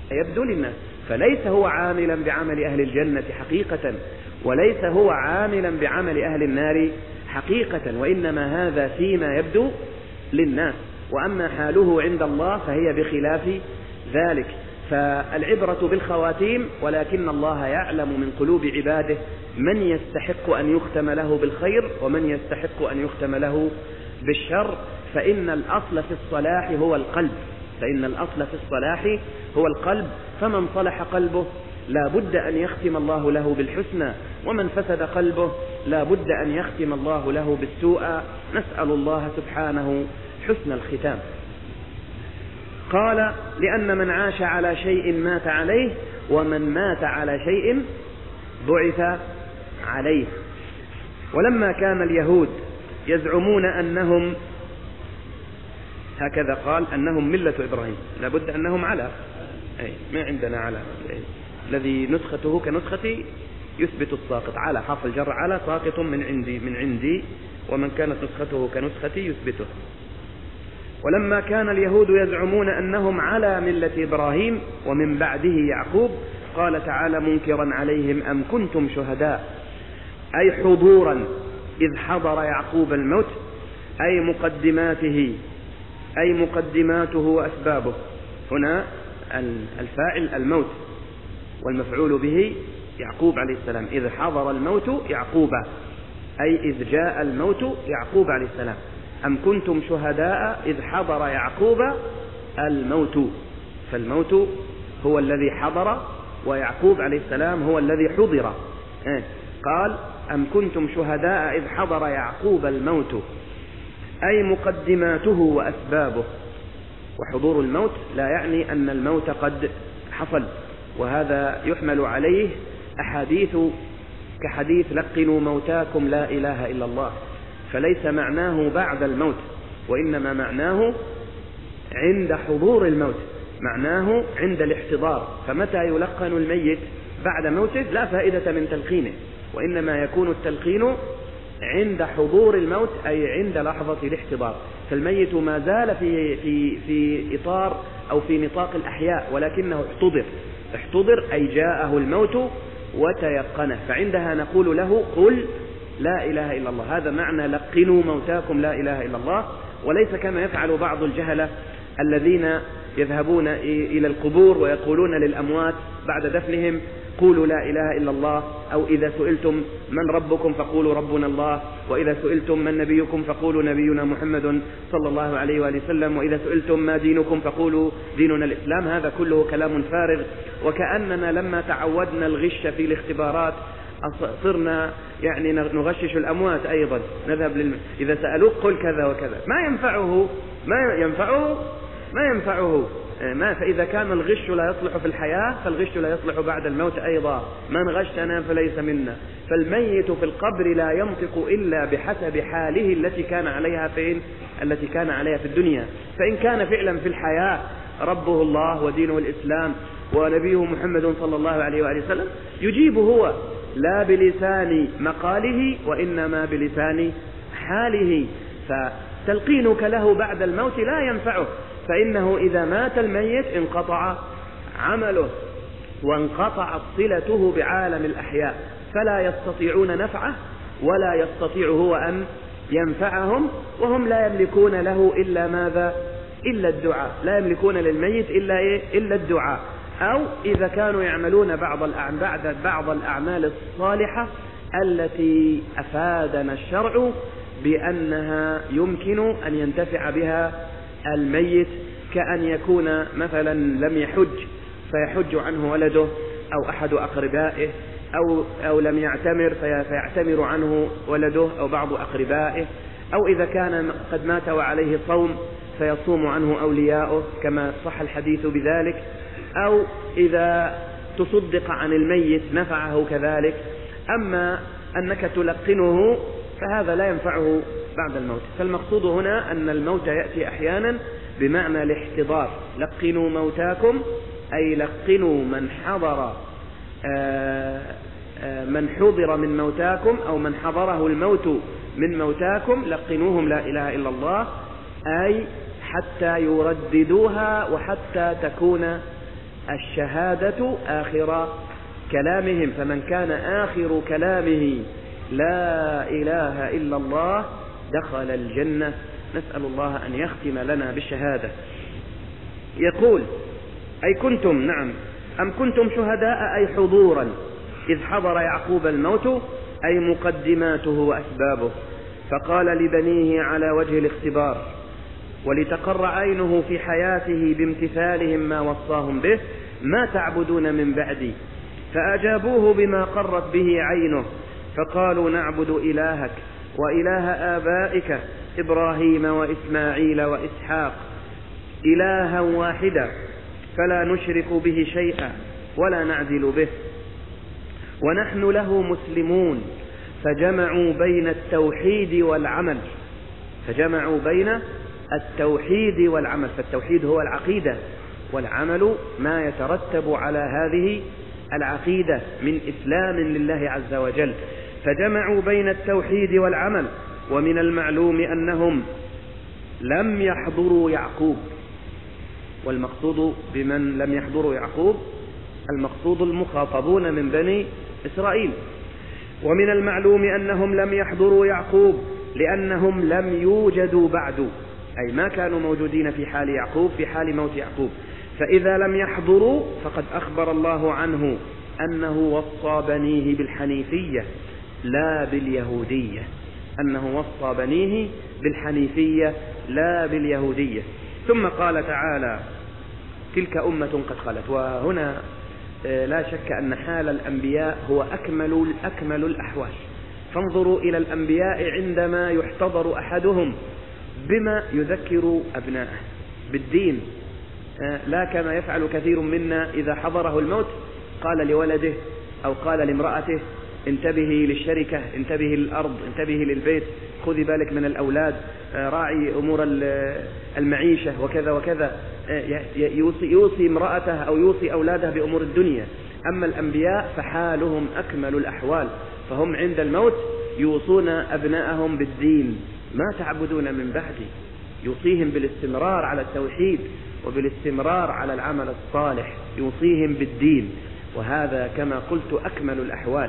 يبدو للناس، فليس هو عاملا بعمل أهل الجنة حقيقة، وليس هو عاملا بعمل أهل النار حقيقة، وإنما هذا فيما يبدو للناس، وأما حاله عند الله فهي بخلاف ذلك. فالعبرة بالخواتيم، ولكن الله يعلم من قلوب عباده من يستحق أن يختم له بالخير ومن يستحق أن يختم له بالشر. فإن الأصل في الصلاح هو القلب، فإن الأصل في الصلاح هو القلب، فمن صلح قلبه لا بد أن يختم الله له بالحسنى، ومن فسد قلبه لا بد أن يختم الله له بالسوء. نسأل الله سبحانه حسن الختام. قال: لأن من عاش على شيء مات عليه، ومن مات على شيء بعث عليه. ولما كان اليهود يزعمون أنهم، هكذا قال، أنهم ملة إبراهيم، لابد أنهم على، ما عندنا على، الذي نسخته كنسختي يثبت الساقط، على حرف الجر، على ساقط من عندي، ومن كانت نسخته كنسختي يثبته. ولما كان اليهود يزعمون أنهم على ملة إبراهيم ومن بعده يعقوب، قال تعالى منكرا عليهم: أم كنتم شهداء، أي حضورا إذ حضر يعقوب الموت، أي مقدماته وأسبابه. هنا الفاعل الموت، والمفعول به يعقوب عليه السلام. إذ حضر الموت يعقوب، أي إذ جاء الموت يعقوب عليه السلام. أم كنتم شهداء إذ حضر يعقوب الموت، فالموت هو الذي حضر، ويعقوب عليه السلام هو الذي حضر. قال: أم كنتم شهداء إذ حضر يعقوب الموت، أي مقدماته وأسبابه. وحضور الموت لا يعني أن الموت قد حصل، وهذا يحمل عليه أحاديث كحديث: لقنوا موتاكم لا إله إلا الله، فليس معناه بعد الموت، وإنما معناه عند حضور الموت، معناه عند الاحتضار. فمتى يلقن الميت بعد موته لا فائدة من تلقينه، وإنما يكون التلقين عند حضور الموت، أي عند لحظة الاحتضار. فالميت ما زال في إطار أو في نطاق الأحياء، ولكنه احتضر أي جاءه الموت وتيقنه، فعندها نقول له: قل لا إله إلا الله. هذا معنى لقنوا موتاكم لا إله إلا الله، وليس كما يفعل بعض الجهلة الذين يذهبون إلى القبور ويقولون للأموات بعد دفنهم: قولوا لا إله إلا الله، أو إذا سئلتم من ربكم فقولوا ربنا الله، وإذا سئلتم من نبيكم فقولوا نبينا محمد صلى الله عليه وآله وسلم، وإذا سئلتم ما دينكم فقولوا ديننا الإسلام. هذا كله كلام فارغ، وكأننا لما تعودنا الغش في الاختبارات صرنا يعني نغشش الأموات أيضا. نذهب إذا سألوك قل كذا وكذا، ما ينفعه. فإذا كان الغش لا يصلح في الحياة، فالغش لا يصلح بعد الموت أيضا. من غشنا فليس منا. فالميت في القبر لا ينطق إلا بحسب حاله التي كان عليها في الدنيا. فإن كان فعلا في الحياة ربه الله ودينه الإسلام ونبيه محمد صلى الله عليه وآله وسلم، يجيب هو لا بلسان مقاله وإنما بلسان حاله. فتلقينك له بعد الموت لا ينفعه، فإنه إذا مات الميت انقطع عمله وانقطعت صلته بعالم الأحياء، فلا يستطيعون نفعه ولا يستطيع هو أن ينفعهم، وهم لا يملكون له إلا ماذا؟ إلا الدعاء. لا يملكون للميت إلا الدعاء، أو إذا كانوا يعملون بعض الأعمال الصالحة التي أفادنا الشرع بأنها يمكن أن ينتفع بها الميت، كأن يكون مثلا لم يحج فيحج عنه ولده أو أحد أقربائه، أو لم يعتمر فيعتمر عنه ولده أو بعض أقربائه، أو إذا كان قد مات وعليه صوم فيصوم عنه أولياؤه كما صح الحديث بذلك، أو إذا تصدق عن الميت نفعه كذلك. أما أنك تلقنه فهذا لا ينفعه بعد الموت. فالمقصود هنا أن الموت يأتي أحيانا بمعنى الاحتضار. لقنوا موتاكم أي لقنوا من حضر من موتاكم، أو من حضره الموت من موتاكم، لقنوهم لا إله إلا الله، أي حتى يرددوها وحتى تكون الشهادة آخر كلامهم، فمن كان آخر كلامه لا إله إلا الله دخل الجنة. نسأل الله أن يختم لنا بالشهادة. يقول أي كنتم، نعم، أم كنتم شهداء أي حضورا إذ حضر يعقوب الموت أي مقدماته وأسبابه، فقال لبنيه على وجه الاختبار ولتقر عينه في حياته بامتثالهم ما وصاهم به: ما تعبدون من بعدي؟ فأجابوه بما قرت به عينه، فقالوا: نعبد إلهك وإله آبائك إبراهيم وإسماعيل وإسحاق إلها واحدا فلا نشرك به شيئا ولا نعدل به ونحن له مسلمون. فجمعوا بين التوحيد والعمل، فجمعوا بين التوحيد والعمل، فالتوحيد هو العقيدة، والعمل ما يترتب على هذه العقيدة من إسلام لله عز وجل. فجمعوا بين التوحيد والعمل. ومن المعلوم أنهم لم يحضروا يعقوب، والمقصود بمن لم يحضروا يعقوب المقصود المخاطبون من بني إسرائيل. ومن المعلوم أنهم لم يحضروا يعقوب لأنهم لم يوجدوا بعد، أي ما كانوا موجودين في حال يعقوب، في حال موت يعقوب. فإذا لم يحضروا فقد أخبر الله عنه أنه وصى بنيه بالحنيفية لا باليهودية، أنه وصى بنيه بالحنيفية لا باليهودية. ثم قال تعالى: تلك أمة قد خلت. وهنا لا شك أن حال الأنبياء هو أكمل الأحوال. فانظروا إلى الأنبياء عندما يحتضر أحدهم بما يذكر أبناءه بالدين، لا كما يفعل كثير منا إذا حضره الموت قال لولده أو قال لامرأته: انتبهي للشركة، انتبهي للأرض، انتبهي للبيت، خذي بالك من الأولاد، راعي أمور المعيشة وكذا وكذا، يوصي امرأته أو يوصي أولاده بأمور الدنيا. أما الأنبياء فحالهم أكمل الأحوال، فهم عند الموت يوصون أبناءهم بالدين: ما تعبدون من بعدي، يوصيهم بالاستمرار على التوحيد وبالاستمرار على العمل الصالح، يوصيهم بالدين. وهذا كما قلت أكمل الأحوال.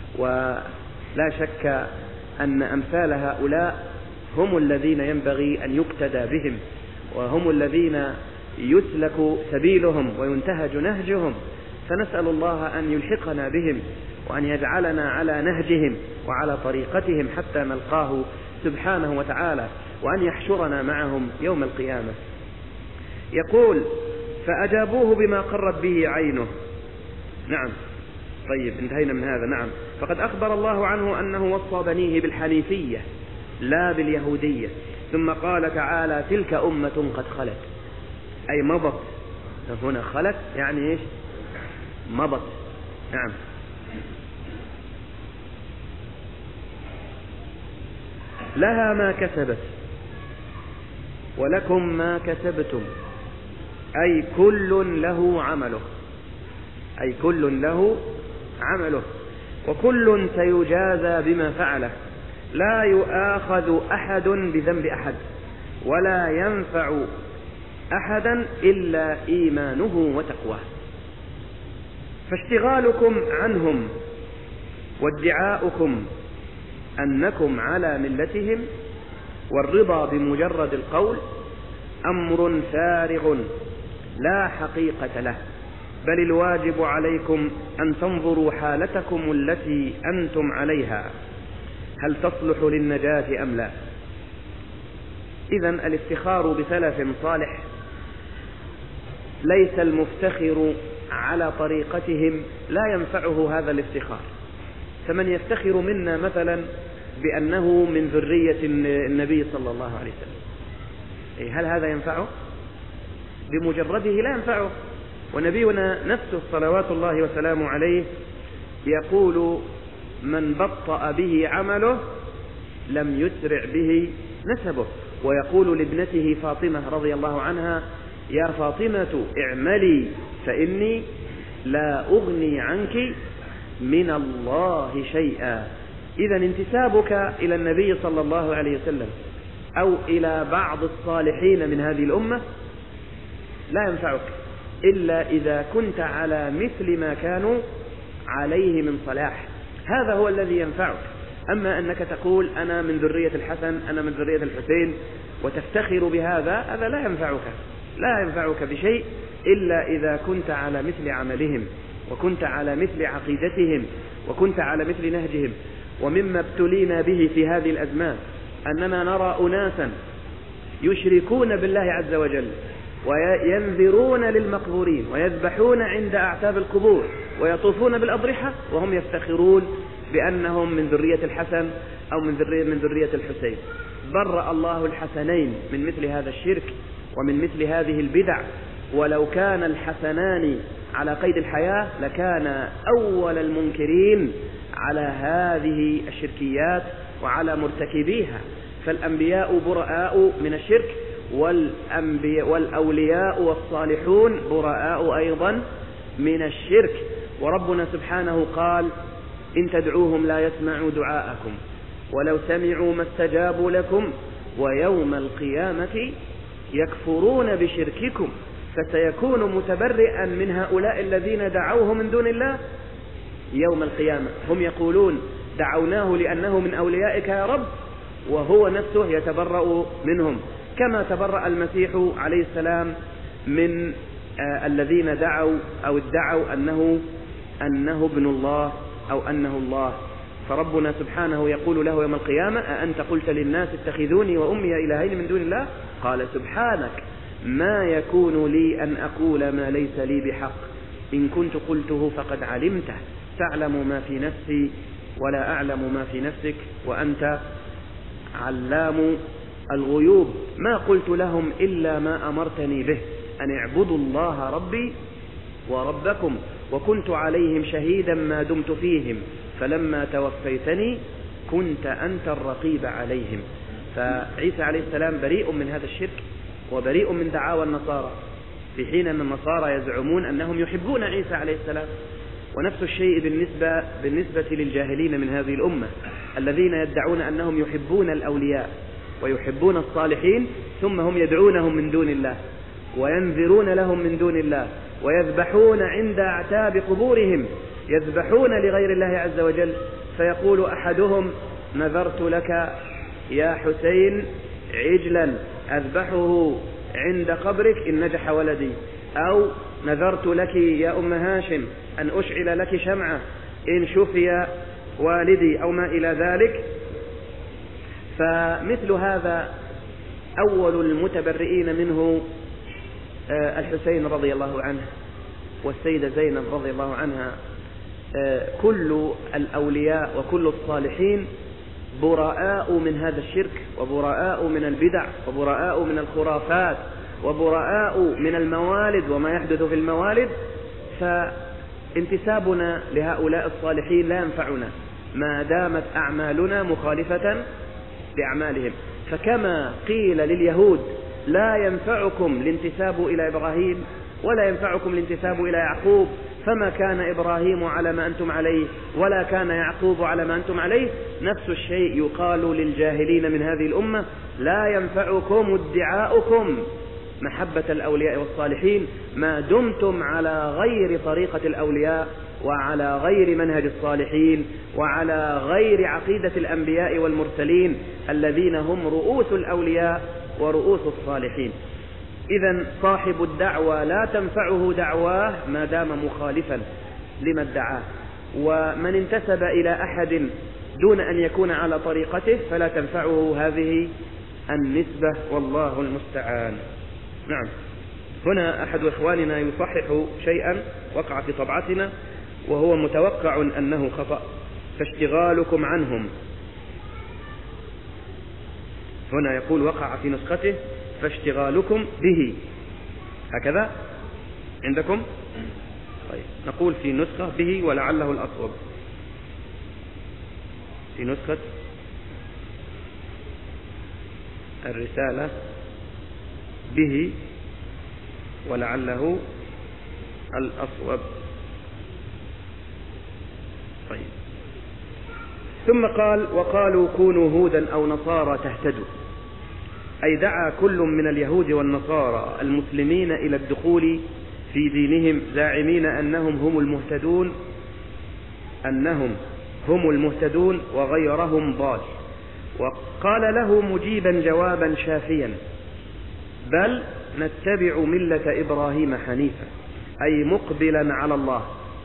ولا شك أن أمثال هؤلاء هم الذين ينبغي أن يقتدى بهم، وهم الذين يسلك سبيلهم وينتهج نهجهم. فنسأل الله أن يلحقنا بهم وأن يجعلنا على نهجهم وعلى طريقتهم حتى نلقاه سبحانه وتعالى، وأن يحشرنا معهم يوم القيامة. يقول: فأجابوه بما قرت به عينه. نعم، طيب، انتهينا من هذا. نعم، فقد أخبر الله عنه أنه وصى بنيه بالحنيفية لا باليهودية. ثم قال تعالى: تلك أمة قد خلت، أي مضت. هنا خلت يعني إيش؟ مضت. نعم. لها ما كسبت ولكم ما كسبتم، أي كل له عمله، أي كل له عمله، وكل سيجازى بما فعله، لا يؤاخذ أحد بذنب أحد ولا ينفع أحدا إلا إيمانه وتقواه. فاشتغالكم عنهم وادعاؤكم أنكم على ملتهم والرضا بمجرد القول أمر فارغ لا حقيقة له، بل الواجب عليكم أن تنظروا حالتكم التي أنتم عليها هل تصلح للنجاة أم لا. إذن الافتخار بسلف صالح ليس المفتخر على طريقتهم لا ينفعه هذا الافتخار. فمن يفتخر منا مثلا بأنه من ذرية النبي صلى الله عليه وسلم، هل هذا ينفعه؟ بمجرده لا ينفعه. ونبينا نفسه صلوات الله وسلامه عليه يقول: من بطأ به عمله لم يسرع به نسبه. ويقول لابنته فاطمة رضي الله عنها: يا فاطمة اعملي فإني لا أغني عنك من الله شيئا. إذا انتسابك إلى النبي صلى الله عليه وسلم أو إلى بعض الصالحين من هذه الأمة لا ينفعك، إلا إذا كنت على مثل ما كانوا عليه من صلاح. هذا هو الذي ينفعك. أما أنك تقول أنا من ذرية الحسن، أنا من ذرية الحسين، وتفتخر بهذا، هذا لا ينفعك بشيء إلا إذا كنت على مثل عملهم، وكنت على مثل عقيدتهم، وكنت على مثل نهجهم. ومما ابتلينا به في هذه الأزمان أننا نرى أناسا يشركون بالله عز وجل، وينذرون للمقبورين، ويذبحون عند أعتاب القبور، ويطوفون بالأضرحة، وهم يفتخرون بأنهم من ذرية الحسن أو من ذرية الحسين. برأ الله الحسنين من مثل هذا الشرك ومن مثل هذه البدع. ولو كان الحسنان على قيد الحياة لكان أول المنكرين على هذه الشركيات وعلى مرتكبيها. فالأنبياء براء من الشرك، والأولياء والصالحون براء أيضا من الشرك. وربنا سبحانه قال: إن تدعوهم لا يسمعوا دعاءكم ولو سمعوا ما استجابوا لكم ويوم القيامة يكفرون بشرككم فسيكون متبرئا من هؤلاء الذين دعوه من دون الله يوم القيامة. هم يقولون دعوناه لأنه من أوليائك يا رب، وهو نفسه يتبرأ منهم، كما تبرأ المسيح عليه السلام من الذين دعوا أو ادعوا أنه ابن الله أو أنه الله. فربنا سبحانه يقول له يوم القيامة: أأنت قلت للناس اتخذوني وأمي إلهين من دون الله؟ قال: سبحانك ما يكون لي أن أقول ما ليس لي بحق، إن كنت قلته فقد علمته، تعلم ما في نفسي ولا أعلم ما في نفسك، وأنت علام الغيوب. ما قلت لهم إلا ما أمرتني به، أن اعبدوا الله ربي وربكم، وكنت عليهم شهيدا ما دمت فيهم، فلما توفيتني كنت أنت الرقيب عليهم. فعيسى عليه السلام بريء من هذا الشرك وبريء من دعاوى النصارى، في حين أن النصارى يزعمون أنهم يحبون عيسى عليه السلام. ونفس الشيء بالنسبة للجاهلين من هذه الأمة الذين يدعون أنهم يحبون الأولياء ويحبون الصالحين، ثم هم يدعونهم من دون الله وينذرون لهم من دون الله، ويذبحون عند أعتاب قبورهم، يذبحون لغير الله عز وجل. فيقول أحدهم: نذرت لك يا حسين عجلا أذبحه عند قبرك إن نجح ولدي، أو نذرت لك يا أم هاشم أن أشعل لك شمعة إن شفي والدي، أو ما إلى ذلك. فمثل هذا أول المتبرئين منه الحسين رضي الله عنه والسيدة زينب رضي الله عنها. كل الأولياء وكل الصالحين براء من هذا الشرك، وبراء من البدع، وبراء من الخرافات، وبراء من الموالد وما يحدث في الموالد. فانتسابنا لهؤلاء الصالحين لا ينفعنا ما دامت أعمالنا مخالفة لأعمالهم. فكما قيل لليهود: لا ينفعكم الانتساب إلى إبراهيم ولا ينفعكم الانتساب إلى يعقوب، فما كان إبراهيم على ما أنتم عليه ولا كان يعقوب على ما أنتم عليه، نفس الشيء يقال للجاهلين من هذه الأمة: لا ينفعكم ادعاؤكم محبة الأولياء والصالحين ما دمتم على غير طريقة الأولياء وعلى غير منهج الصالحين وعلى غير عقيدة الأنبياء والمرسلين الذين هم رؤوس الأولياء ورؤوس الصالحين. إذن صاحب الدعوة لا تنفعه دعواه ما دام مخالفا لما ادعاه، ومن انتسب إلى أحد دون أن يكون على طريقته فلا تنفعه هذه النسبة، والله المستعان. نعم. هنا أحد إخواننا يصحح شيئا وقع في طبعتنا وهو متوقع أنه خطأ: فاشتغالكم عنهم. هنا يقول وقع في نسخته فاشتغالكم به، هكذا عندكم؟ طيب نقول في نسخة به ولعله الأصوب. في نسخة الرسالة به ولعله الأصوب. طيب. ثم قال: وقالوا كونوا هودا أو نصارى تهتدوا، أي دعا كل من اليهود والنصارى المسلمين إلى الدخول في دينهم زاعمين أنهم هم المهتدون وغيرهم ضال. وقال له مجيبا جوابا شافيا: بل نتبع ملة إبراهيم حنيفا، أي مقبلا على الله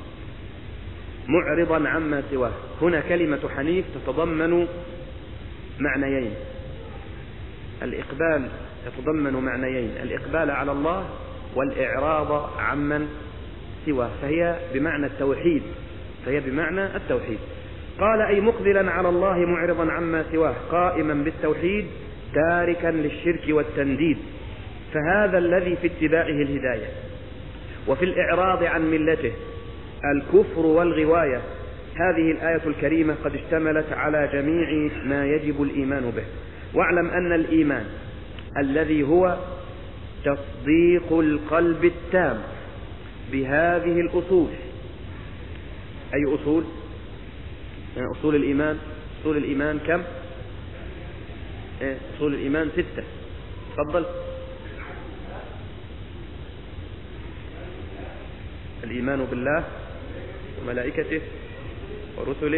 معرضا عما سواه. هنا كلمة حنيف تتضمن معنيين، الإقبال يتضمن معنيين: الإقبال على الله والإعراض عمن سواه، فهي بمعنى التوحيد. قال: أي مقبلا على الله معرضا عما سواه، قائما بالتوحيد تاركا للشرك والتنديد، فهذا الذي في اتباعه الهداية، وفي الإعراض عن ملته الكفر والغواية. هذه الآية الكريمة قد اشتملت على جميع ما يجب الإيمان به. واعلم أن الإيمان الذي هو تصديق القلب التام بهذه الأصول. أي أصول؟ أصول الإيمان. أصول الإيمان كم؟ أصول الإيمان 6. تفضل. الإيمان بالله وملائكته ورسله،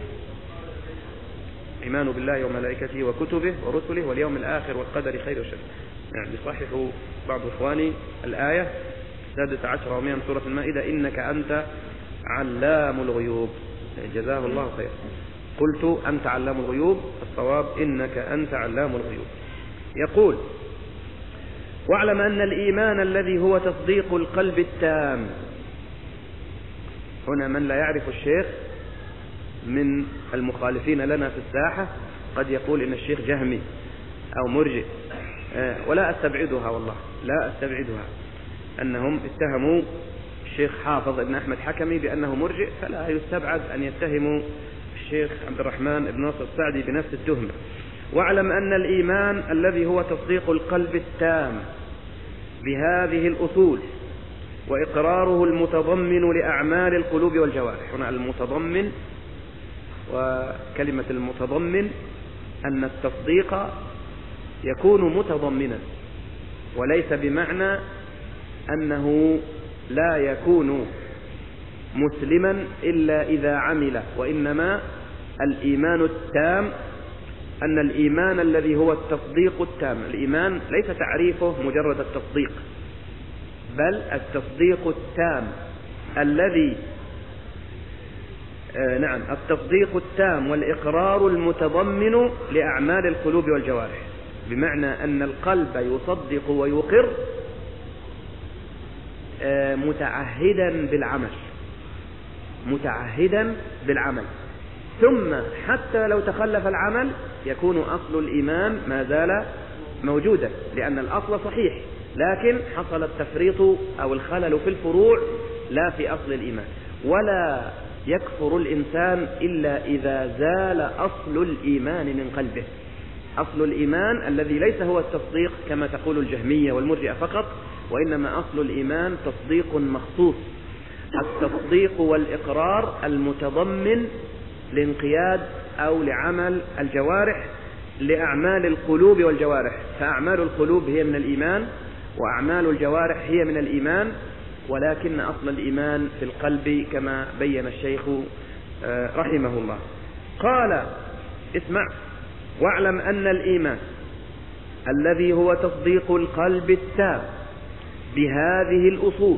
إيمان بالله وملائكته وكتبه ورسله واليوم الآخر والقدر خير وشر. يعني يصحح بعض إخواني الآية 16 من سورة المائدة: إنك أنت علام الغيوب. جزاه الله خير. قلت أنت علام الغيوب، الصواب إنك أنت علام الغيوب. يقول: واعلم أن الإيمان الذي هو تصديق القلب التام. هنا من لا يعرف الشيخ من المخالفين لنا في الساحة قد يقول إن الشيخ جهمي أو مرجئ، ولا أستبعدها، والله لا أستبعدها، أنهم اتهموا الشيخ حافظ ابن أحمد حكمي بأنه مرجئ، فلا يستبعد أن يتهموا الشيخ عبد الرحمن بن ناصر السعدي بنفس التهمة. واعلم أن الإيمان الذي هو تصديق القلب التام بهذه الأصول وإقراره المتضمن لأعمال القلوب والجوارح. هنا المتضمن، وكلمة المتضمن أن التصديق يكون متضمنا، وليس بمعنى أنه لا يكون مسلما إلا إذا عمل، وإنما الإيمان التام أن الإيمان الذي هو التصديق التام. الإيمان ليس تعريفه مجرد التصديق، بل التصديق التام الذي التصديق التام والإقرار المتضمن لأعمال القلوب والجوارح، بمعنى أن القلب يصدق ويقر متعهدا بالعمل، ثم حتى لو تخلف العمل يكون أصل الإيمان ما زال موجودا، لأن الأصل صحيح، لكن حصل التفريط أو الخلل في الفروع لا في أصل الإيمان. ولا يكفر الإنسان إلا إذا زال أصل الإيمان من قلبه. أصل الإيمان الذي ليس هو التصديق كما تقول الجهمية والمرجئة فقط، وإنما أصل الإيمان تصديق مخصوص، التصديق والإقرار المتضمن لانقياد أو لعمل الجوارح لأعمال القلوب والجوارح. فأعمال القلوب هي من الإيمان، وأعمال الجوارح هي من الإيمان، ولكن أصل الإيمان في القلب كما بين الشيخ رحمه الله. قال: اسمع: واعلم أن الإيمان الذي هو تصديق القلب التام بهذه الأصول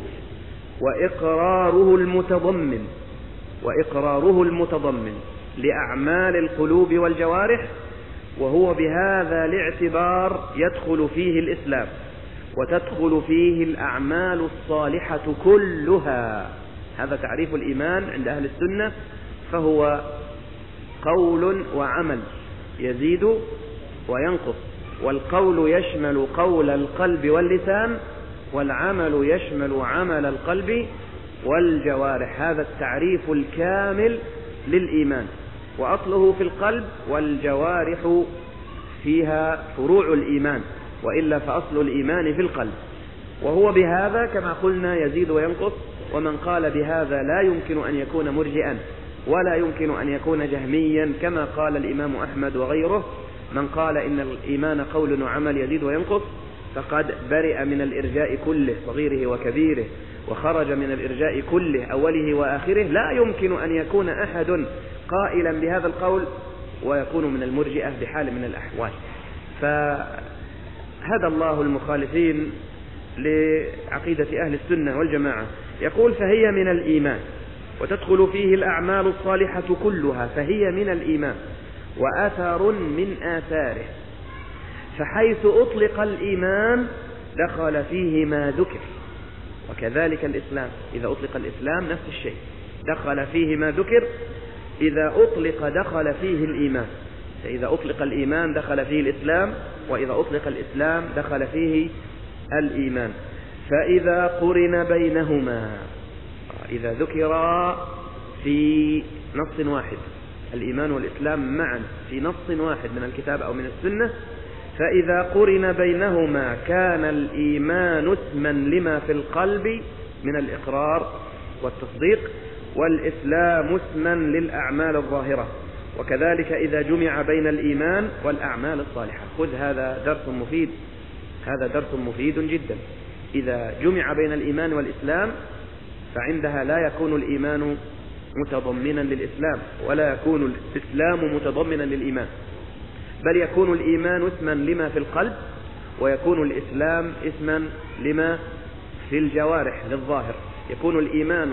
وإقراره المتضمن لأعمال القلوب والجوارح، وهو بهذا الاعتبار يدخل فيه الإسلام وتدخل فيه الأعمال الصالحة كلها. هذا تعريف الإيمان عند أهل السنة، فهو قول وعمل يزيد وينقص، والقول يشمل قول القلب واللسان، والعمل يشمل عمل القلب والجوارح. هذا التعريف الكامل للإيمان، وأصله في القلب، والجوارح فيها فروع الإيمان، وإلا فأصل الإيمان في القلب. وهو بهذا كما قلنا يزيد وينقص. ومن قال بهذا لا يمكن أن يكون مرجئا ولا يمكن أن يكون جهميا كما قال الإمام أحمد وغيره. من قال إن الإيمان قول وعمل يزيد وينقص فقد برئ من الإرجاء كله صغيره وكبيره، وخرج من الإرجاء كله أوله وآخره، لا يمكن أن يكون أحد قائلا بهذا القول ويكون من المرجئة بحال من الأحوال. فهدى الله المخالفين لعقيدة أهل السنة والجماعة. يقول: فهي من الإيمان وتدخل فيه الأعمال الصالحة كلها، فهي من الإيمان وأثر من آثاره، فحيث أطلق الإيمان دخل فيه ما ذكر، وكذلك الإسلام إذا أطلق الإسلام نفس الشيء، دخل فيه ما ذكر. إذا أطلق دخل فيه الإيمان، إذا أطلق الإيمان دخل فيه الإسلام، وإذا أطلق الإسلام دخل فيه الإيمان. فإذا قرن بينهما، إذا ذكر في نص واحد الإيمان والإسلام معا في نص واحد من الكتاب أو من السنة، فإذا قرن بينهما كان الإيمان اسما لما في القلب من الإقرار والتصديق، والإسلام اسما للأعمال الظاهرة، وكذلك إذا جمع بين الإيمان والأعمال الصالحة. خذ هذا درس مفيد، هذا درس مفيد جدا. إذا جمع بين الإيمان والإسلام فعندها لا يكون الإيمان متضمنا للإسلام، ولا يكون الإسلام متضمنا للإيمان، بل يكون الإيمان اسما لما في القلب، ويكون الإسلام اسما لما في الجوارح للظاهر. يكون الإيمان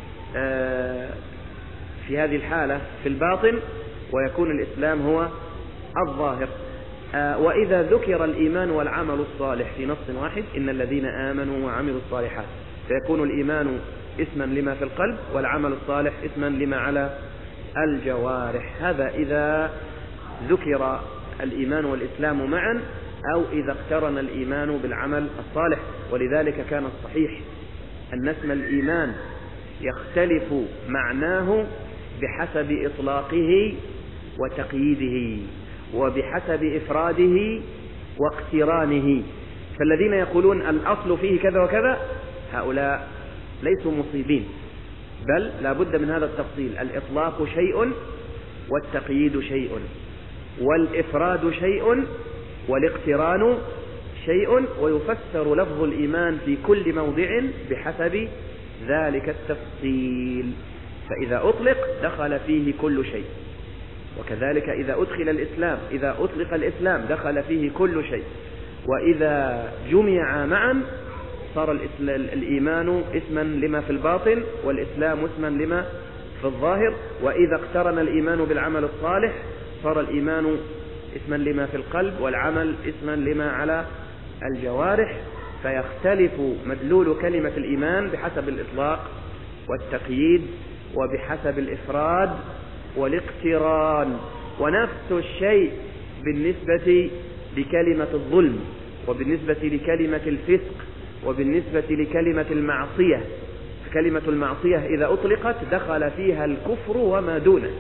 في هذه الحالة في الباطن، ويكون الإسلام هو الظاهر. وإذا ذكر الإيمان والعمل الصالح في نص واحد، إن الذين آمنوا وعملوا الصالحات، فيكون الإيمان اسما لما في القلب، والعمل الصالح اسما لما على الجوارح. هذا إذا ذكر الإيمان والإسلام معا، أو إذا اقترن الإيمان بالعمل الصالح. ولذلك كان الصحيح أن اسم الإيمان يختلف معناه بحسب إطلاقه وتقييده، وبحسب إفراده واقترانه. فالذين يقولون الأصل فيه كذا وكذا هؤلاء ليسوا مصيبين، بل لا بد من هذا التفصيل: الإطلاق شيء، والتقييد شيء، والإفراد شيء، والاقتران شيء، ويفسر لفظ الإيمان في كل موضع بحسب ذلك التفصيل. فإذا أطلق دخل فيه كل شيء، وكذلك إذا أدخل الإسلام، إذا أطلق الإسلام دخل فيه كل شيء، وإذا جمع معا صار الإيمان اسما لما في الباطن، والإسلام اسما لما في الظاهر. وإذا اقترن الإيمان بالعمل الصالح صار الإيمان اسما لما في القلب، والعمل اسما لما على الجوارح. فيختلف مدلول كلمة الإيمان بحسب الإطلاق والتقييد، وبحسب الإفراد والاقتران. ونفس الشيء بالنسبة لكلمة الظلم، وبالنسبة لكلمة الفسق، وبالنسبة لكلمة المعصية. كلمة المعصية إذا أطلقت دخل فيها الكفر وما دونه.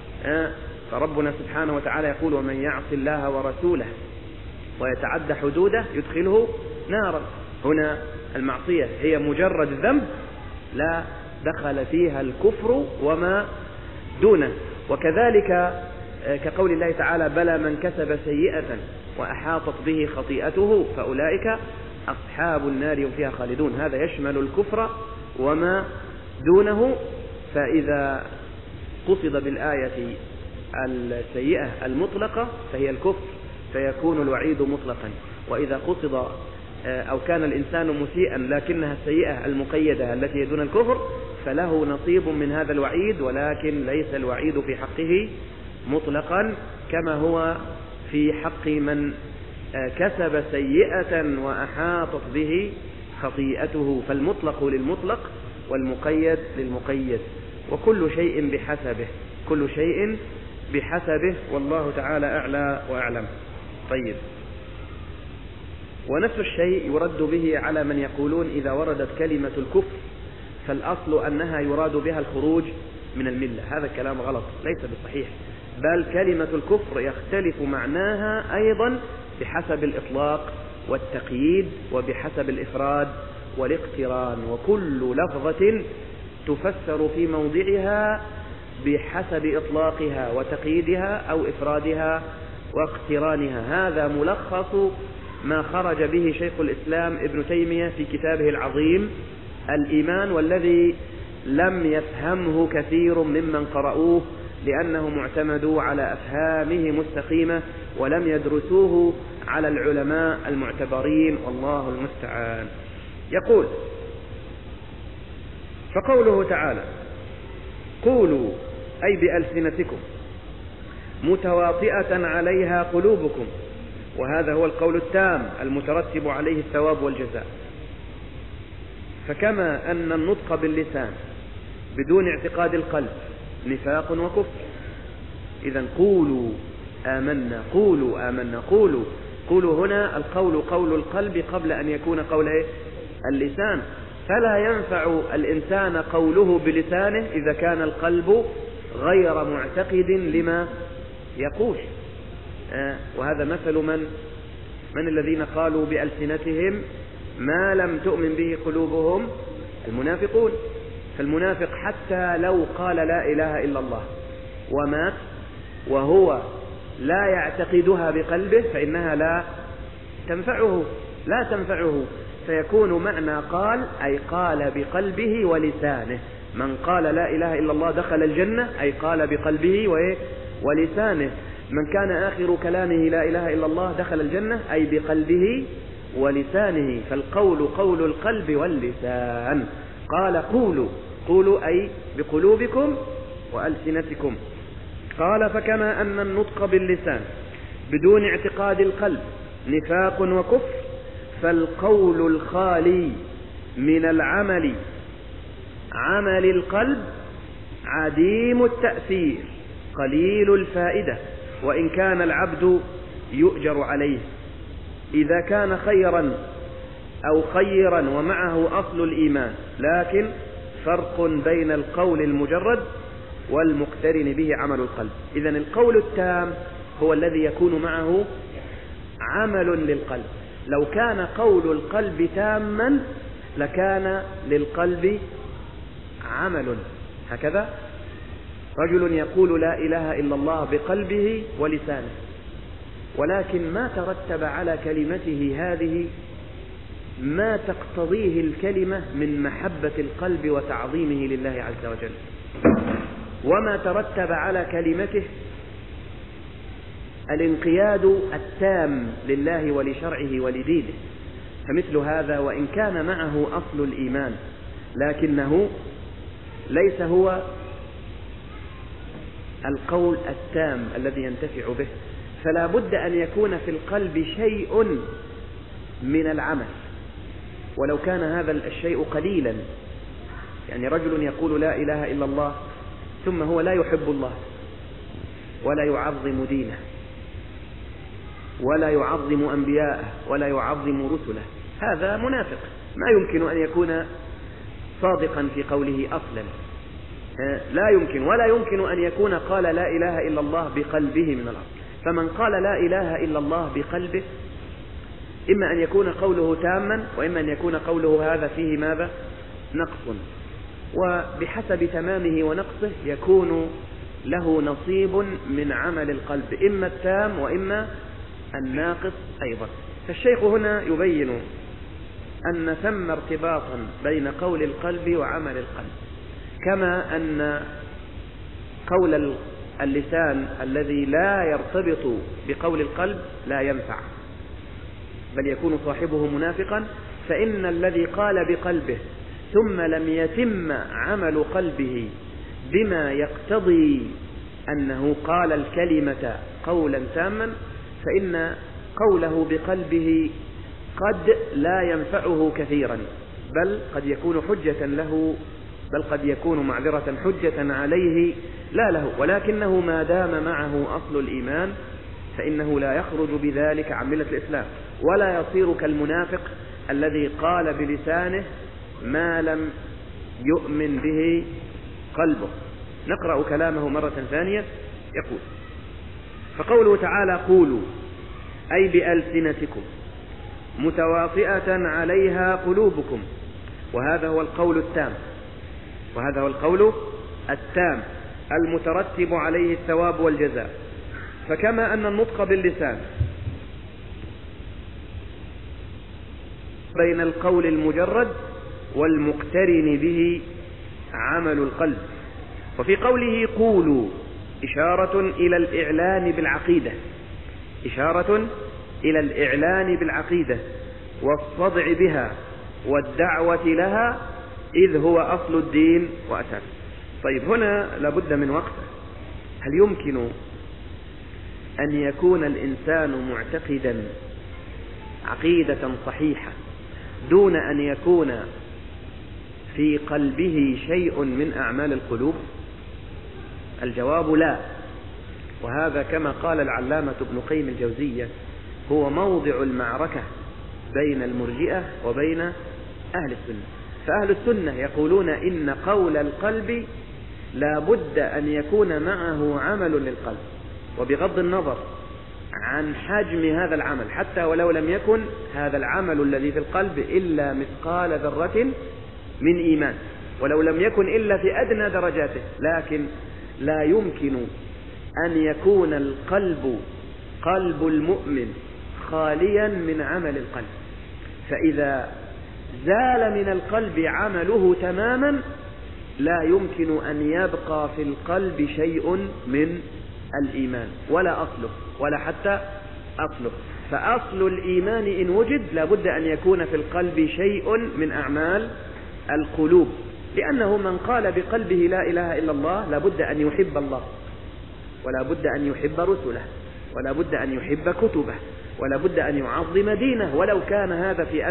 فربنا سبحانه وتعالى يقول: ومن يعص الله ورسوله ويتعدى حدوده يدخله نارا. هنا المعصية هي مجرد ذنب، لا، دخل فيها الكفر وما دونه. وكذلك كقول الله تعالى: بلى من كسب سيئة وأحاطت به خطيئته فأولئك أصحاب النار هم فيها خالدون. هذا يشمل الكفر وما دونه. فإذا قصد بالآية السيئة المطلقة فهي الكفر، فيكون الوعيد مطلقا. وإذا قصد أو كان الإنسان مسيئا لكنها السيئة المقيدة التي هي دون الكفر، فله نصيب من هذا الوعيد، ولكن ليس الوعيد في حقه مطلقا كما هو في حق من كسب سيئة وأحاطت به خطيئته. فالمطلق للمطلق، والمقيد للمقيد، وكل شيء بحسبه، كل شيء بحسبه، والله تعالى أعلى وأعلم. طيب، ونفس الشيء يرد به على من يقولون إذا وردت كلمة الكفر فالأصل أنها يراد بها الخروج من الملة. هذا كلام غلط، ليس بصحيح، بل كلمة الكفر يختلف معناها أيضا بحسب الإطلاق والتقييد، وبحسب الإفراد والاقتران، وكل لفظة تفسر في موضعها بحسب إطلاقها وتقييدها أو إفرادها واقترانها. هذا ملخص ما خرج به شيخ الإسلام ابن تيمية في كتابه العظيم الإيمان، والذي لم يفهمه كثير ممن قرأوه لأنهم اعتمدوا على أفهامه مستقيمة ولم يدرسوه على العلماء المعتبرين، والله المستعان. يقول: فقوله تعالى: قولوا أي بألسنتكم متواطئة عليها قلوبكم، وهذا هو القول التام المترتب عليه الثواب والجزاء. فكما أن النطق باللسان بدون اعتقاد القلب نفاق وكفر، إذن قولوا آمنا، قولوا آمنا، قولوا هنا القول قول القلب قبل أن يكون قول اللسان، فلا ينفع الإنسان قوله بلسانه إذا كان القلب غير معتقد لما يقول. وهذا مثل من الذين قالوا بألسنتهم ما لم تؤمن به قلوبهم؟ المنافقون. فالمنافق حتى لو قال لا إله إلا الله ومات وهو لا يعتقدها بقلبه فإنها لا تنفعه، فيكون معنى قال أي قال بقلبه ولسانه. من قال لا إله إلا الله دخل الجنة، أي قال بقلبه ولسانه. من كان آخر كلامه لا إله إلا الله دخل الجنة، أي بقلبه ولسانه. فالقول قول القلب واللسان. قال قولوا أي بقلوبكم وألسنتكم. قال: فكما أن النطق باللسان بدون اعتقاد القلب نفاق وكفر، فالقول الخالي من العمل عمل القلب عديم التأثير قليل الفائدة، وإن كان العبد يؤجر عليه، إذا كان خيرا أو خيرا ومعه أصل الإيمان. لكن فرق بين القول المجرد والمقترن به عمل القلب. إذن القول التام هو الذي يكون معه عمل للقلب. لو كان قول القلب تاما لكان للقلب عمل. هكذا رجل يقول لا إله إلا الله بقلبه ولسانه، ولكن ما ترتب على كلمته هذه ما تقتضيه الكلمة من محبة القلب وتعظيمه لله عز وجل، وما ترتب على كلمته الانقياد التام لله ولشرعه ولدينه. فمثل هذا وإن كان معه أصل الإيمان لكنه ليس هو القول التام الذي ينتفع به، فلا بد أن يكون في القلب شيء من العمل، ولو كان هذا الشيء قليلا. يعني رجل يقول لا إله إلا الله ثم هو لا يحب الله ولا يعظم دينه ولا يعظم أنبياءه ولا يعظم رسله، هذا منافق، ما يمكن أن يكون صادقا في قوله أصلا، لا يمكن، ولا يمكن أن يكون قال لا إله إلا الله بقلبه من الأصل. فمن قال لا إله إلا الله بقلبه إما أن يكون قوله تاما، وإما أن يكون قوله هذا فيه ماذا؟ نقص، وبحسب تمامه ونقصه يكون له نصيب من عمل القلب، إما التام وإما الناقص أيضا. فالشيخ هنا يبين أن ثم ارتباطا بين قول القلب وعمل القلب، كما أن قول اللسان الذي لا يرتبط بقول القلب لا ينفع بل يكون صاحبه منافقا، فإن الذي قال بقلبه ثم لم يتم عمل قلبه بما يقتضي أنه قال الكلمة قولا تاما، فإن قوله بقلبه قد لا ينفعه كثيرا، بل قد يكون حجة له، بل قد يكون معذرة حجة عليه لا له، ولكنه ما دام معه أصل الإيمان فإنه لا يخرج بذلك عن ملة الإسلام، ولا يصير كالمنافق الذي قال بلسانه ما لم يؤمن به قلبه. نقرأ كلامه مرة ثانية. يقول: فقوله تعالى قولوا أي بألسنتكم متواطئة عليها قلوبكم، وهذا هو القول التام، وهذا هو القول التام المترتب عليه الثواب والجزاء. فكما أن النطق باللسان بين القول المجرد والمقترن به عمل القلب. وفي قوله قولوا إشارة إلى الإعلان بالعقيدة، إشارة إلى الإعلان بالعقيدة والصدع بها والدعوة لها، إذ هو أصل الدين وأساس. طيب، هنا لابد من وقفة. هل يمكن أن يكون الإنسان معتقدا عقيدة صحيحة دون أن يكون في قلبه شيء من أعمال القلوب؟ الجواب لا. وهذا كما قال العلامة ابن قيم الجوزية هو موضع المعركة بين المرجئة وبين أهل السنة. فأهل السنة يقولون إن قول القلب لا بد أن يكون معه عمل للقلب، وبغض النظر عن حجم هذا العمل، حتى ولو لم يكن هذا العمل الذي في القلب إلا مثقال ذرة من إيمان، ولو لم يكن إلا في أدنى درجاته، لكن لا يمكن أن يكون القلب، قلب المؤمن، خاليا من عمل القلب. فإذا زال من القلب عمله تماما لا يمكن أن يبقى في القلب شيء من الإيمان، ولا أصله ولا حتى أصله. فأصل الإيمان إن وجد لابد أن يكون في القلب شيء من أعمال القلوب، لأنه من قال بقلبه لا إله إلا الله لابد أن يحب الله، ولا بد أن يحب رسله، ولا بد أن يحب كتبه، ولا بد أن يعظم دينه، ولو كان هذا في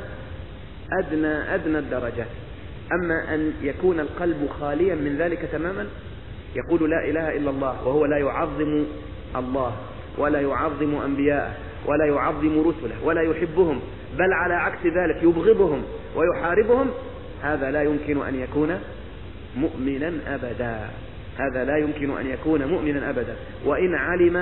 أدنى الدرجات. أما أن يكون القلب خاليا من ذلك تماما، يقول لا إله إلا الله وهو لا يعظم الله ولا يعظم أنبياءه ولا يعظم رسله ولا يحبهم، بل على عكس ذلك يبغضهم ويحاربهم، هذا لا يمكن أن يكون مؤمنا أبدا. هذا لا يمكن أن يكون مؤمنا أبدا. وإن علم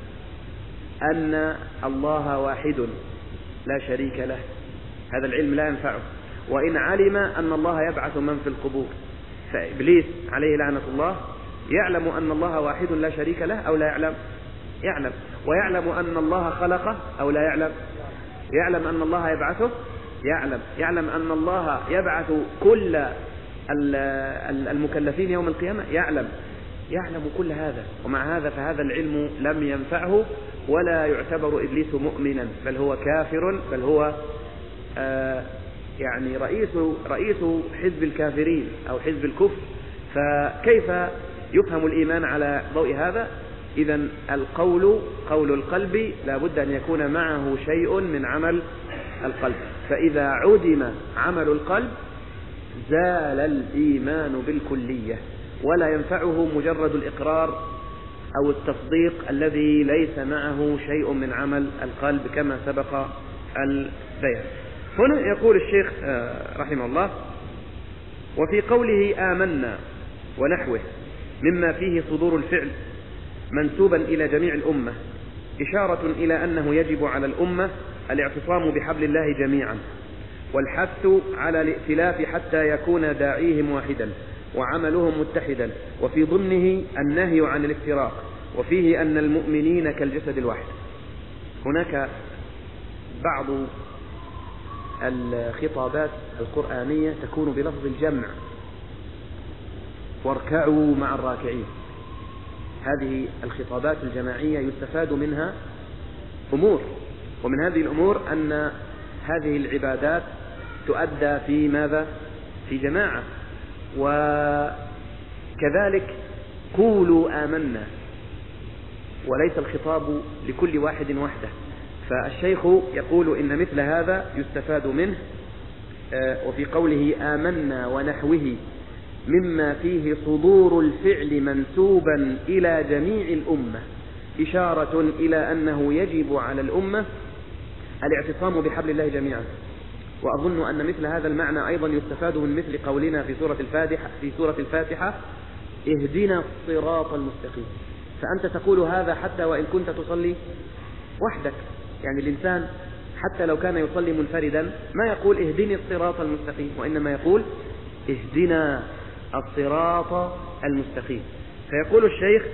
أن الله واحد لا شريك له، هذا العلم لا ينفعه. وإن علم أن الله يبعث من في القبور، فإبليس عليه لعنة الله يعلم أن الله واحد لا شريك له أو لا يعلم؟ يعلم. ويعلم أن الله خلقه أو لا يعلم؟ يعلم أن الله يبعثه؟ يعلم. يعلم أن الله يبعث كل المكلفين يوم القيامة؟ يعلم كل هذا. ومع هذا فهذا العلم لم ينفعه، ولا يعتبر إبليس مؤمنا، بل هو كافر، بل هو يعني رئيس حزب الكافرين أو حزب الكفر. فكيف يفهم الإيمان على ضوء هذا؟ إذن قول القلب لا بد أن يكون معه شيء من عمل القلب. فإذا عدم عمل القلب زال الإيمان بالكلية، ولا ينفعه مجرد الإقرار أو التصديق الذي ليس معه شيء من عمل القلب كما سبق البيان. هنا يقول الشيخ رحمه الله: وفي قوله آمنا ونحوه مما فيه صدور الفعل منسوبا إلى جميع الأمة، إشارة إلى أنه يجب على الأمة الاعتصام بحبل الله جميعا، والحث على الائتلاف حتى يكون داعيهم واحدا وعملهم متحدا، وفي ضمنه النهي عن الافتراق، وفيه أن المؤمنين كالجسد الواحد. هناك بعض الخطابات القرآنية تكون بلفظ الجمع: واركعوا مع الراكعين. هذه الخطابات الجماعية يستفاد منها أمور، ومن هذه الأمور أن هذه العبادات تؤدى في ماذا؟ في جماعة. وكذلك قولوا آمنا، وليس الخطاب لكل واحد وحده. فالشيخ يقول إن مثل هذا يستفاد منه. وفي قوله آمنا ونحوه مما فيه صدور الفعل منسوبا إلى جميع الأمة، إشارة إلى أنه يجب على الأمة الاعتصام بحبل الله جميعا. وأظن أن مثل هذا المعنى أيضا يستفاد من مثل قولنا في سورة الفاتحة: اهدنا الصراط المستقيم. فأنت تقول هذا حتى وإن كنت تصلي وحدك. يعني الإنسان حتى لو كان يصلي منفردا ما يقول اهدني الصراط المستقيم، وإنما يقول اهدنا الصراط المستقيم. فيقول الشيخ: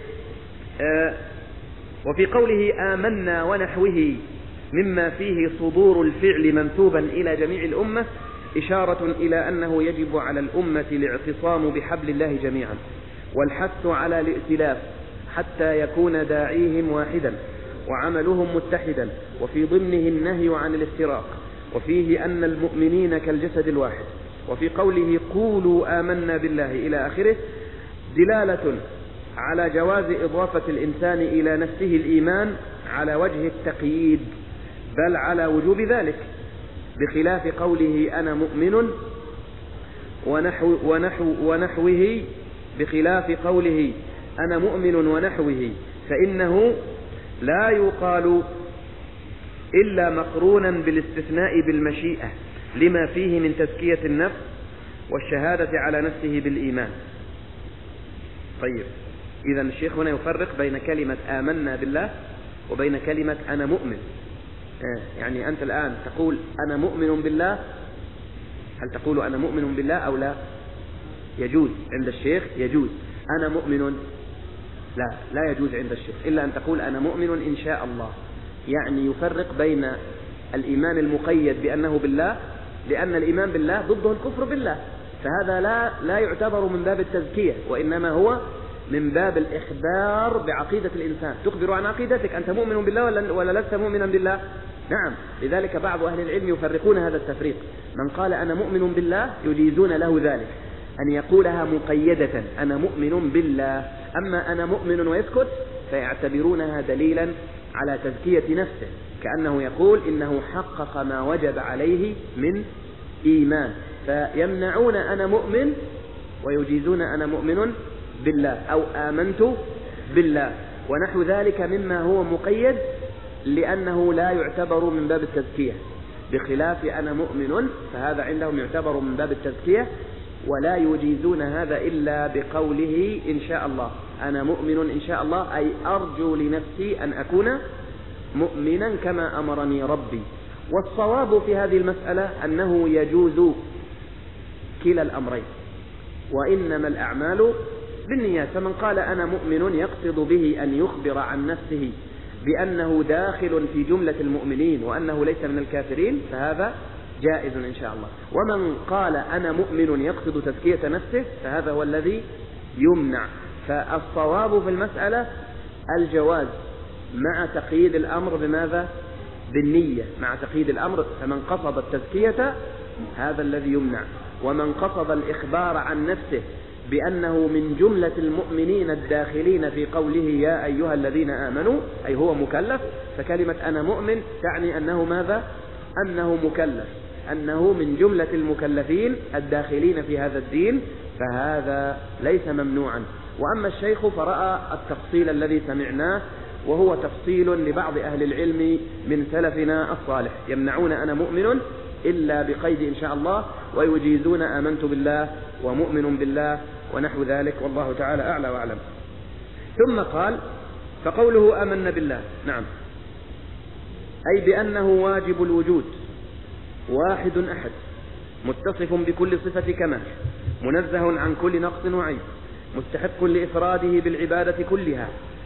وفي قوله آمنا ونحوه مما فيه صدور الفعل منسوبا إلى جميع الأمة، إشارة إلى أنه يجب على الأمة الاعتصام بحبل الله جميعا والحث على الائتلاف حتى يكون داعيهم واحدا وعملهم متحدا، وفي ضمنه النهي عن الافتراق، وفيه أن المؤمنين كالجسد الواحد. وفي قوله قولوا آمنا بالله إلى آخره دلالة على جواز إضافة الإنسان إلى نفسه الإيمان على وجه التقييد، بل على وجوب ذلك، بخلاف قوله أنا مؤمن ونحوه بخلاف قوله أنا مؤمن ونحوه، فإنه لا يقال إلا مقرونا بالاستثناء بالمشيئة لما فيه من تزكية النفس والشهادة على نفسه بالإيمان. طيب، إذن الشيخ هنا يفرق بين كلمة آمنا بالله وبين كلمة أنا مؤمن. يعني أنت الآن تقول أنا مؤمن بالله، هل تقول أنا مؤمن بالله أو لا؟ يجوز عند الشيخ، يجوز. أنا مؤمن لا يجوز عند الشيخ إلا أن تقول أنا مؤمن إن شاء الله. يعني يفرق بين الإيمان المقيد بأنه بالله، لأن الإيمان بالله ضده الكفر بالله، فهذا لا يعتبر من باب التزكية، وإنما هو من باب الإخبار بعقيدة الإنسان. تخبر عن عقيدتك، أنت مؤمن بالله ولا لست مؤمنا بالله؟ نعم. لذلك بعض أهل العلم يفرقون هذا التفريق. من قال أنا مؤمن بالله يجيزون له ذلك، أن يقولها مقيدة أنا مؤمن بالله. أما أنا مؤمن ويسكت فيعتبرونها دليلا على تزكية نفسه، كأنه يقول إنه حقق ما وجب عليه من إيمان، فيمنعون أنا مؤمن ويجيزون أنا مؤمن بالله أو آمنت بالله ونحو ذلك مما هو مقيد، لأنه لا يعتبر من باب التزكية، بخلاف أنا مؤمن فهذا عندهم يعتبر من باب التزكية، ولا يجيزون هذا إلا بقوله إن شاء الله. أنا مؤمن إن شاء الله، أي أرجو لنفسي أن أكون مؤمنا كما أمرني ربي. والصواب في هذه المسألة أنه يجوز كلا الأمرين، وإنما الأعمال بالنيات. فمن قال أنا مؤمن يقصد به أن يخبر عن نفسه بأنه داخل في جملة المؤمنين وأنه ليس من الكافرين، فهذا جائز إن شاء الله. ومن قال أنا مؤمن يقصد تزكية نفسه فهذا هو الذي يمنع. فالصواب في المسألة الجواز مع تقييد الأمر بماذا؟ بالنية، مع تقييد الأمر. فمن قصد التزكية هذا الذي يمنع، ومن قصد الإخبار عن نفسه بأنه من جملة المؤمنين الداخلين في قوله يا أيها الذين آمنوا، أي هو مكلف، فكلمة أنا مؤمن تعني أنه ماذا؟ أنه مكلف، أنه من جملة المكلفين الداخلين في هذا الدين، فهذا ليس ممنوعا. وأما الشيخ فرأى التفصيل الذي سمعناه، وهو تفصيل لبعض أهل العلم من سلفنا الصالح، يمنعون أنا مؤمن إلا بقيد إن شاء الله، ويجيزون آمنت بالله ومؤمن بالله ونحو ذلك، والله تعالى أعلى وأعلم. ثم قال فقوله آمنا بالله، نعم، أي بأنه واجب الوجود، واحد أحد، متصف بكل صفة كمال، منزه عن كل نقص وعيب، مستحق لإفراده بالعبادة كلها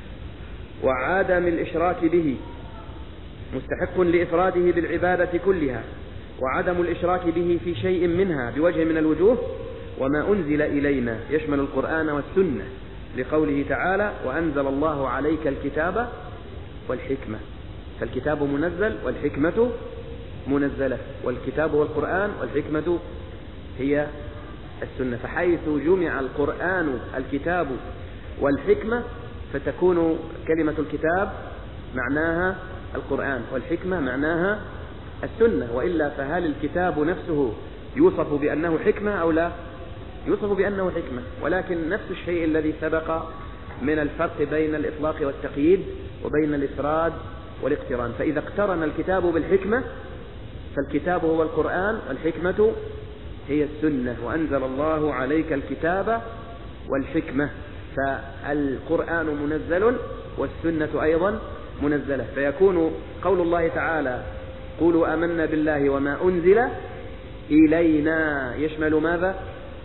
وعدم الإشراك به، مستحق لإفراده بالعبادة كلها وعدم الإشراك به في شيء منها بوجه من الوجوه. وما أنزل إلينا يشمل القرآن والسنة، لقوله تعالى وأنزل الله عليك الكتاب والحكمة، فالكتاب منزل والحكمة منزلة، والكتاب هو القرآن والحكمة هي السنة. فحيث جمع القرآن الكتاب والحكمة فتكون كلمة الكتاب معناها القرآن والحكمة معناها السنة، وإلا فهل الكتاب نفسه يوصف بأنه حكمة أو لا؟ يوصف بأنه حكمة، ولكن نفس الشيء الذي سبق من الفرق بين الإطلاق والتقييد وبين الإفراد والاقتران. فإذا اقترن الكتاب بالحكمة فالكتاب هو القرآن والحكمة هي السنة. وأنزل الله عليك الكتاب والحكمة، فالقرآن منزل والسنة أيضا منزلة، فيكون قول الله تعالى قولوا آمنا بالله وما أنزل إلينا يشمل ماذا؟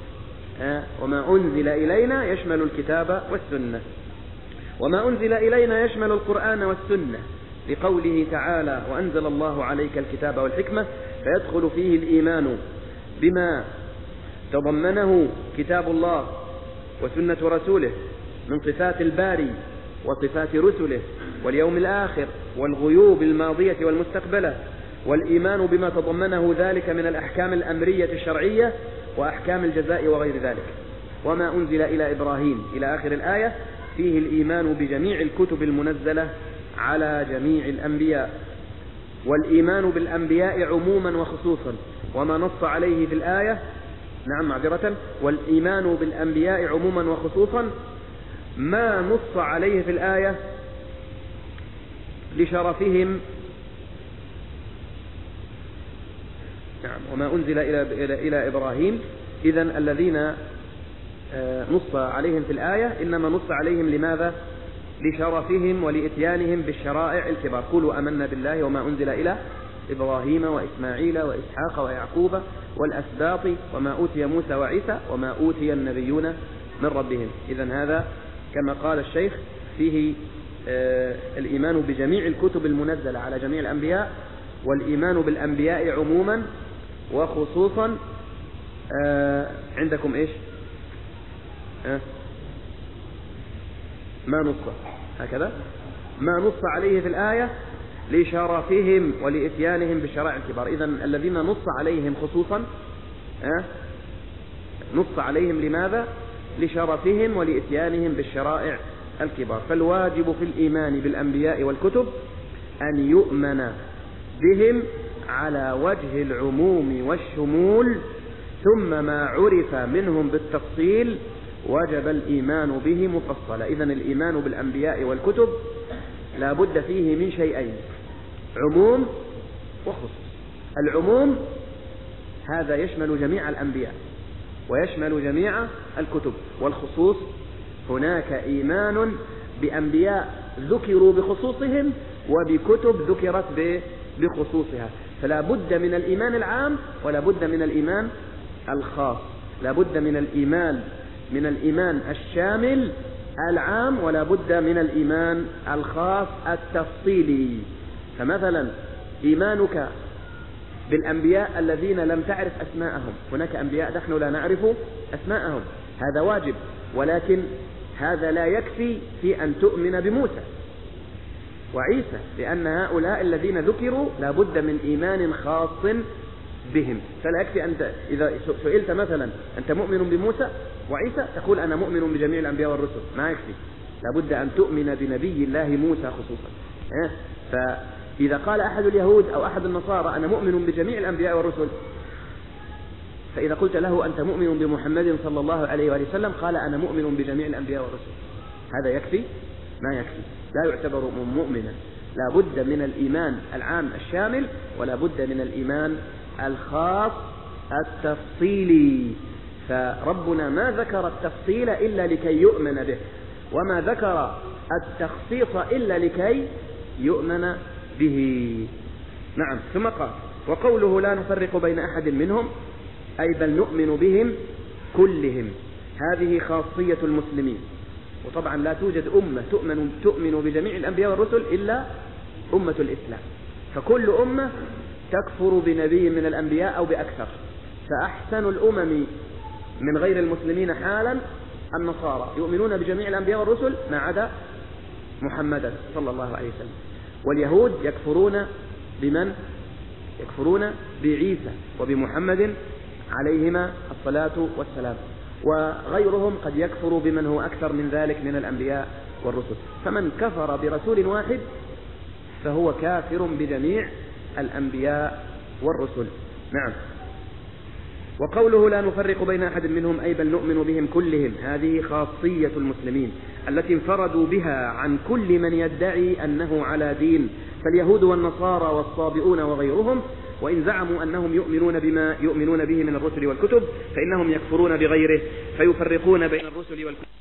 وما أنزل إلينا يشمل الكتاب والسنة، وما أنزل إلينا يشمل القرآن والسنة، لقوله تعالى وأنزل الله عليك الكتاب والحكمة، فيدخل فيه الإيمان بما تضمنه كتاب الله وسنة رسوله من صفات الباري وصفات رسله واليوم الآخر والغيوب الماضية والمستقبلة، والإيمان بما تضمنه ذلك من الأحكام الأمرية الشرعية وأحكام الجزاء وغير ذلك، وما أنزل إلى إبراهيم إلى آخر الآية فيه الإيمان بجميع الكتب المنزلة على جميع الأنبياء، والإيمان بالأنبياء عموما وخصوصا وما نص عليه في الآية، والإيمان بالأنبياء عموما وخصوصا ما نص عليه في الآية لشرفهم، وما أنزل إلى إبراهيم. إذن الذين نص عليهم في الآية إنما نص عليهم لماذا؟ لشرفهم ولإتيانهم بالشرائع الكبار. قولوا آمنا بالله وما أنزل إلى إبراهيم وإسماعيل وإسحاق ويعقوب والأسباط وما أوتي موسى وعيسى وما أوتي النبيون من ربهم. إذن هذا كما قال الشيخ فيه الإيمان بجميع الكتب المنزلة على جميع الأنبياء، والإيمان بالأنبياء عموما وخصوصا. عندكم إيش؟ ما نص هكذا ما نص عليه في الآية لشرفهم ولإتيانهم بالشرائع الكبار. إذن الذين نص عليهم خصوصا نص عليهم لماذا؟ لشرفهم ولإتيانهم بالشرائع الكبار. فالواجب في الإيمان بالأنبياء والكتب أن يؤمن بهم على وجه العموم والشمول، ثم ما عرف منهم بالتفصيل وجب الإيمان به مفصلا. إذن الإيمان بالأنبياء والكتب لا بد فيه من شيئين: عموم وخصوص. العموم هذا يشمل جميع الأنبياء ويشمل جميع الكتب، والخصوص هناك إيمان بأنبياء ذكروا بخصوصهم وبكتب ذكرت بخصوصها. فلا بد من الإيمان العام ولا بد من الإيمان الخاص، لا بد من الإيمان الشامل العام ولا بد من الإيمان الخاص التفصيلي. فمثلا إيمانك بالأنبياء الذين لم تعرف أسماءهم، هناك أنبياء نحن لا نعرف أسماءهم، هذا واجب، ولكن هذا لا يكفي في أن تؤمن بموسى وعيسى، لأن هؤلاء الذين ذكروا لا بد من إيمان خاص بهم. فلا يكفي أنت إذا سئلت مثلا أنت مؤمن بموسى وعيسى تقول أنا مؤمن بجميع الأنبياء والرسل، ما يكفي، لا بد أن تؤمن بنبي الله موسى خصوصا. فإذا قال أحد اليهود أو أحد النصارى أنا مؤمن بجميع الأنبياء والرسل، فإذا قلت له أنت مؤمن بمحمد صلى الله عليه وآله وسلم قال أنا مؤمن بجميع الأنبياء والرسل، هذا يكفي؟ ما يكفي، لا يعتبر مؤمنا. لا بد من الإيمان العام الشامل ولا بد من الإيمان الخاص التفصيلي. فربنا ما ذكر التفصيل إلا لكي يؤمن به، وما ذكر التخصيص إلا لكي يؤمن به. نعم. ثم قال: وقوله لا نفرق بين أحد منهم أي بل نؤمن بهم كلهم، هذه خاصية المسلمين. وطبعا لا توجد أمة تؤمن بجميع الأنبياء والرسل إلا أمة الإسلام، فكل أمة تكفر بنبي من الأنبياء أو بأكثر. فأحسن الأمم من غير المسلمين حالا النصارى، يؤمنون بجميع الأنبياء والرسل ما عدا محمدا صلى الله عليه وسلم. واليهود يكفرون بمن؟ يكفرون بعيسى وبمحمد عليهما الصلاة والسلام، وغيرهم قد يكفر بمن هو أكثر من ذلك من الأنبياء والرسل. فمن كفر برسول واحد فهو كافر بجميع الأنبياء والرسل. نعم. وقوله لا نفرق بين أحد منهم أي بل نؤمن بهم كلهم، هذه خاصية المسلمين التي انفردوا بها عن كل من يدعي أنه على دين، فاليهود والنصارى والصابئون وغيرهم وإن زعموا أنهم يؤمنون بما يؤمنون به من الرسل والكتب فإنهم يكفرون بغيره، فيفرقون بين الرسل والكتب